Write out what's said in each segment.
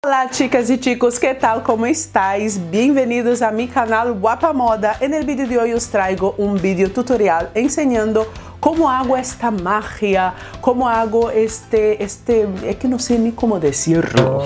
Hola chicas y chicos, ¿qué tal? ¿Cómo estáis? Bienvenidos a mi canal Guapa Moda. En el vídeo de hoy os traigo un vídeo tutorial enseñando cómo hago esta magia, cómo hago es que no sé ni cómo decirlo.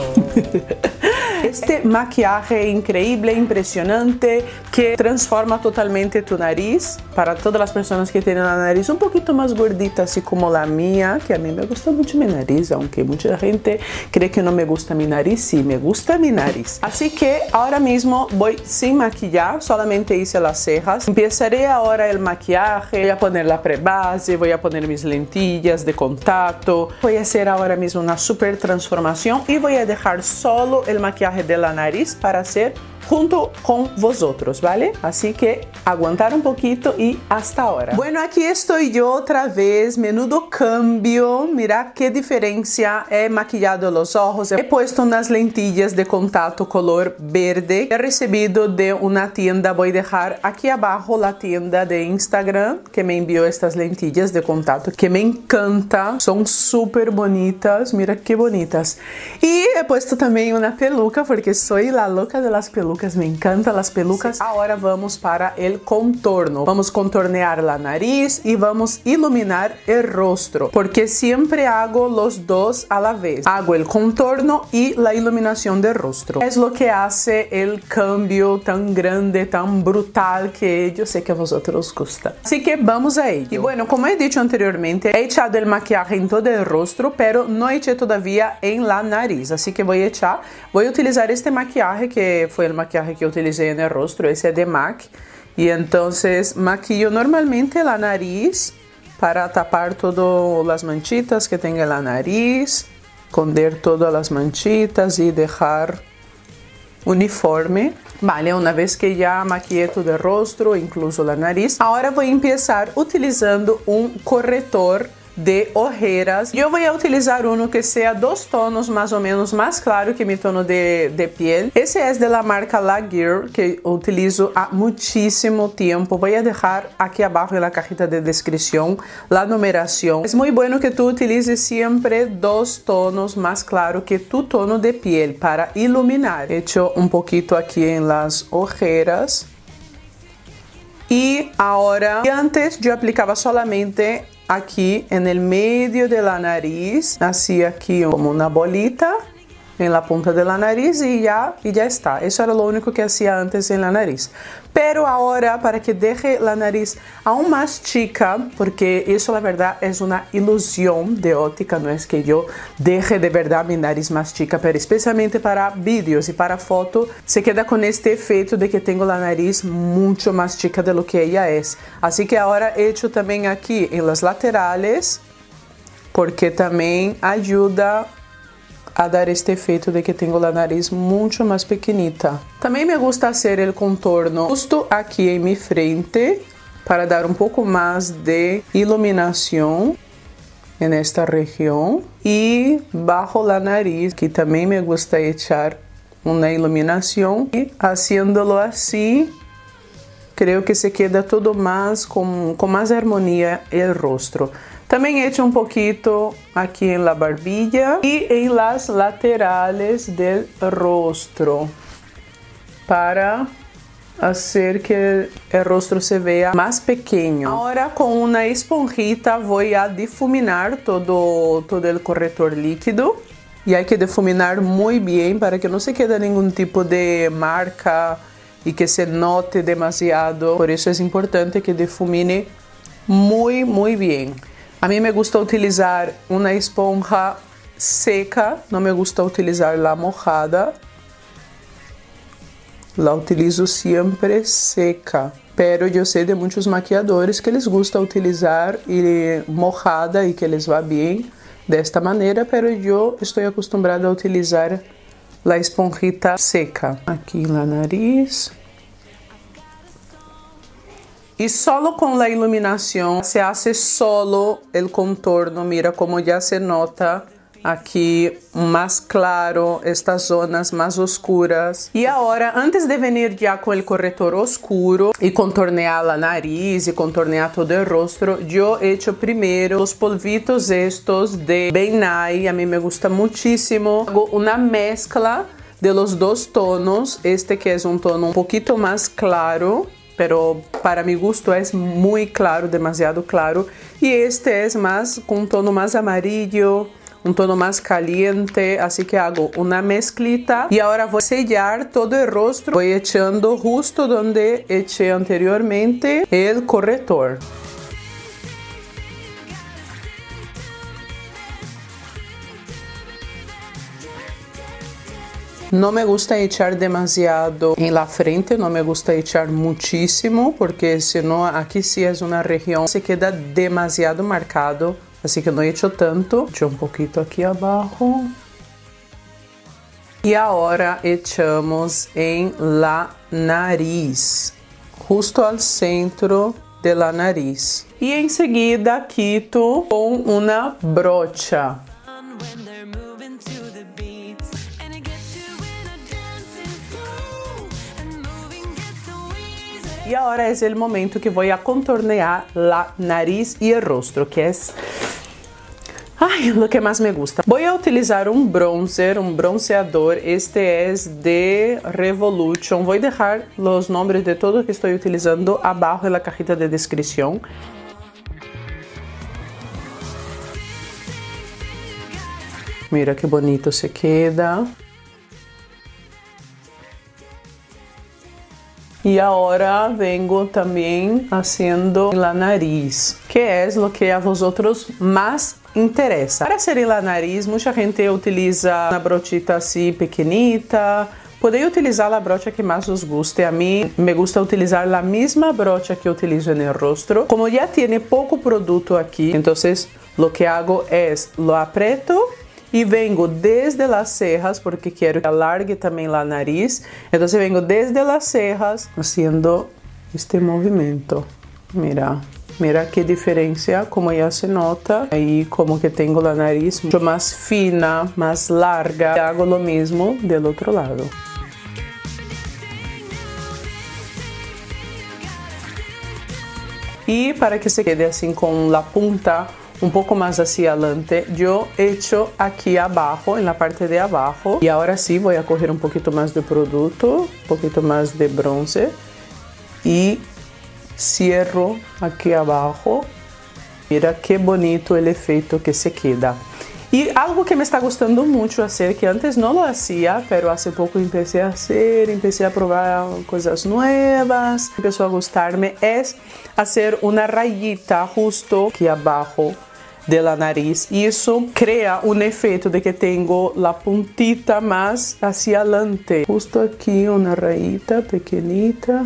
Este maquillaje increíble, impresionante, que transforma totalmente tu nariz. Para todas las personas que tienen la nariz un poquito más gordita, así como la mía, que a mí me gusta mucho mi nariz, aunque mucha gente cree que no me gusta mi nariz, sí, me gusta mi nariz. Así que ahora mismo voy sin maquillar, solamente hice las cejas. Empezaré ahora el maquillaje, voy a poner la prebase, voy a poner mis lentillas de contacto. Voy a hacer ahora mismo una super transformación y voy a dejar solo el maquillaje de la nariz para hacer junto con vosotros, ¿vale? Así que aguantar un poquito y hasta ahora. Bueno, aquí estoy yo otra vez, menudo cambio, mira qué diferencia. He maquillado los ojos, he puesto unas lentillas de contacto color verde. He recibido de una tienda, voy a dejar aquí abajo la tienda de Instagram que me envió estas lentillas de contacto, que me encanta, son súper bonitas, mira qué bonitas. Y he puesto también una peluca porque soy la loca de las pelucas. Me encantan las pelucas. Sí. Ahora vamos para el contorno. Vamos a contornear la nariz y vamos a iluminar el rostro, porque siempre hago los dos a la vez. Hago el contorno y la iluminación del rostro. Es lo que hace el cambio tan grande, tan brutal, que yo sé que a vosotros os gusta. Así que vamos a ello. Y bueno, como he dicho anteriormente, he echado el maquillaje en todo el rostro, pero no eché todavía en la nariz. Así que voy a utilizar este maquillaje que fue el maquillaje que utilicé en el rostro, ese es de MAC, y entonces maquillo normalmente la nariz para tapar todas las manchitas que tenga la nariz, esconder todas las manchitas y dejar uniforme. Vale, una vez que ya maquillé todo el rostro, incluso la nariz, ahora voy a empezar utilizando un corrector de ojeras. Yo voy a utilizar uno que sea 2 tonos más o menos más claro que mi tono de piel. Ese es de la marca La Girl, que utilizo há muchísimo tiempo. Voy a dejar aquí abajo en la cajita de descripción la numeración. Es muy bueno que tú utilices siempre 2 tonos más claro que tu tono de piel para iluminar. He hecho un poquito aquí en las ojeras. Y ahora, antes yo aplicaba solamente aquí en el medio de la nariz, así aquí como una bolita en la punta de la nariz y ya está. Eso era lo único que hacía antes en la nariz. Pero ahora, para que deje la nariz aún más chica, porque eso la verdad es una ilusión de óptica, no es que yo deje de verdad mi nariz más chica, pero especialmente para vídeos y para foto, se queda con este efecto de que tengo la nariz mucho más chica de lo que ella es. Así que ahora he hecho también aquí en las laterales, porque también ayuda a dar este efecto de que tengo la nariz mucho más pequeñita. También me gusta hacer el contorno justo aquí en mi frente para dar un poco más de iluminación en esta región. Y bajo la nariz, que también me gusta echar una iluminación. Y haciéndolo así, creo que se queda todo más con más armonía el rostro. También he hecho un poquito aquí en la barbilla y en las laterales del rostro para hacer que el rostro se vea más pequeño. Ahora con una esponjita voy a difuminar todo el corrector líquido. Y hay que difuminar muy bien para que no se quede ningún tipo de marca y que se note demasiado. Por eso es importante que difumine muy bien. A mí me gusta utilizar una esponja seca, no me gusta utilizar la mojada. La utilizo siempre seca, pero yo sé de muchos maquilladores que les gusta utilizar mojada y que les va bien de esta manera, pero yo estoy acostumbrada a utilizar la esponjita seca. Aquí en la nariz. Y solo con la iluminación se hace solo el contorno. Mira cómo ya se nota aqui mais claro, estas zonas mais oscuras. E agora, antes de venir já com o corretor oscuro e contornear a nariz e contornear todo o rosto, eu hecho primeiro os polvitos estos de Benai, a mim me gusta muchísimo. Hago uma mescla de los dos tonos, este que es un tono un poquito más claro, pero para mi gusto es muy claro, demasiado claro, y este es más con un tono más amarillo, un tono más caliente, así que hago una mezclita y ahora voy a sellar todo el rostro, voy echando justo donde eché anteriormente el corrector. No me gusta echar demasiado en la frente, no me gusta echar muchísimo, porque si no, aquí sí es una región, se queda demasiado marcado, así que no echo tanto. Echo un poquito aquí abajo. Y ahora echamos en la nariz, justo al centro de la nariz. Y enseguida quito con una brocha. Y ahora es el momento que voy a contornear la nariz y el rostro, que es lo que más me gusta. Voy a utilizar un bronzer, un bronceador. Este es de Revolution. Voy a dejar los nombres de todo que estoy utilizando abajo en la cajita de descripción. Mira qué bonito se queda. Y ahora vengo también haciendo la nariz, que es lo que a vosotros más interesa. Para hacer en la nariz, mucha gente utiliza una brochita así pequeñita. Podéis utilizar la brocha que más os guste. A mí me gusta utilizar la misma brocha que utilizo en el rostro. Como ya tiene poco producto aquí, entonces lo que hago es lo aprieto y vengo desde las cejas, porque quiero que alargue también la nariz. Entonces vengo desde las cejas haciendo este movimiento. Mira, mira qué diferencia, como ya se nota. Ahí como que tengo la nariz mucho más fina, más larga. Y hago lo mismo del otro lado. Y para que se quede así con la punta un poco más hacia adelante, yo echo aquí abajo, en la parte de abajo, y ahora sí voy a coger un poquito más de producto, un poquito más de bronce, y cierro aquí abajo. Mira qué bonito el efecto que se queda. Y algo que me está gustando mucho hacer, que antes no lo hacía, pero hace poco empecé a hacer, empecé a probar cosas nuevas, empezó a gustarme, es hacer una rayita justo aquí abajo de la nariz. Y eso crea un efecto de que tengo la puntita más hacia adelante. Justo aquí una rayita pequeñita.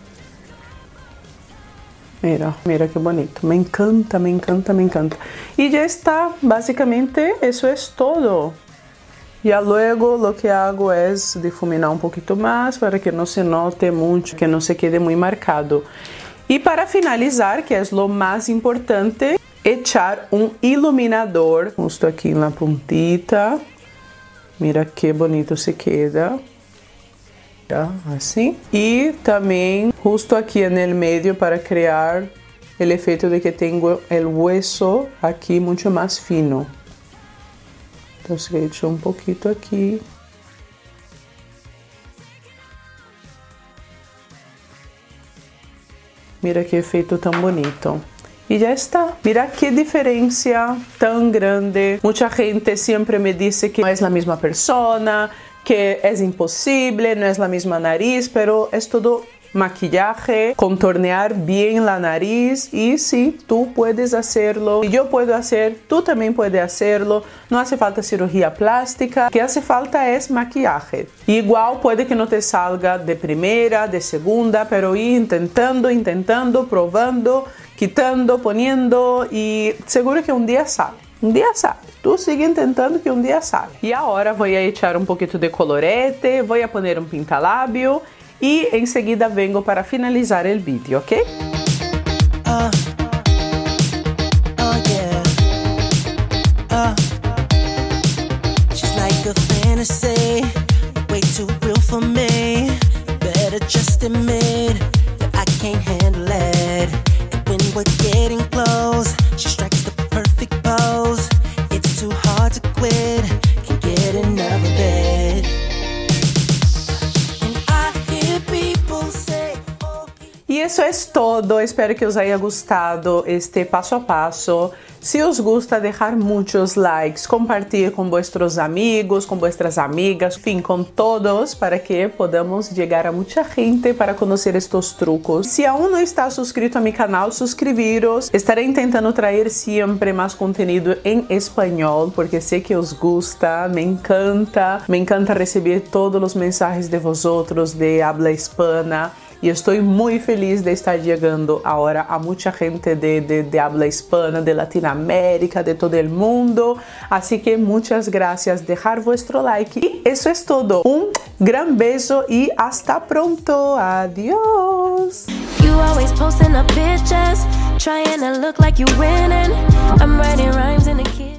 Mira, mira qué bonito, me encanta, me encanta, me encanta. Y ya está, básicamente eso es todo. Ya luego lo que hago es difuminar un poquito más para que no se note mucho, que no se quede muy marcado. Y para finalizar, que es lo más importante, echar un iluminador justo aquí en la puntita. Mira qué bonito se queda. Así, y también justo aquí en el medio para crear el efecto de que tengo el hueso aquí mucho más fino. Entonces he hecho un poquito aquí. Mira qué efecto tan bonito. Y ya está. Mira qué diferencia tan grande. Mucha gente siempre me dice que no es la misma persona, que es imposible, no es la misma nariz, pero es todo maquillaje, contornear bien la nariz. Y sí, tú puedes hacerlo, y yo puedo hacer, tú también puedes hacerlo. No hace falta cirugía plástica, lo que hace falta es maquillaje. Igual puede que no te salga de primera, de segunda, pero ir intentando, probando, quitando, poniendo, y seguro que un día sale. Un día sale. Tú sigue intentando que un día sale. Y ahora voy a echar un poquito de colorete, voy a poner un pintalabio y enseguida vengo para finalizar el vídeo, ¿ok? admit that I can't handle it. And when we're getting close, she strikes the perfect pose. It's too hard to quit, can't get enough of it. And I hear people say, oh. E isso é todo, espero que os haya gustado este paso a paso. Si os gusta, dejar muchos likes, compartir con vuestros amigos, con vuestras amigas, en fin, con todos, para que podamos llegar a mucha gente para conocer estos trucos. Si aún no está suscrito a mi canal, suscribiros. Estaré intentando traer siempre más contenido en español, porque sé que os gusta, me encanta recibir todos los mensajes de vosotros de habla hispana. Y estoy muy feliz de estar llegando ahora a mucha gente de habla hispana, de Latinoamérica, de todo el mundo. Así que muchas gracias, dejar vuestro like. Y eso es todo. Un gran beso y hasta pronto. Adiós. You always posting up pictures, trying to look like you winning. I'm writing rhymes in the kid.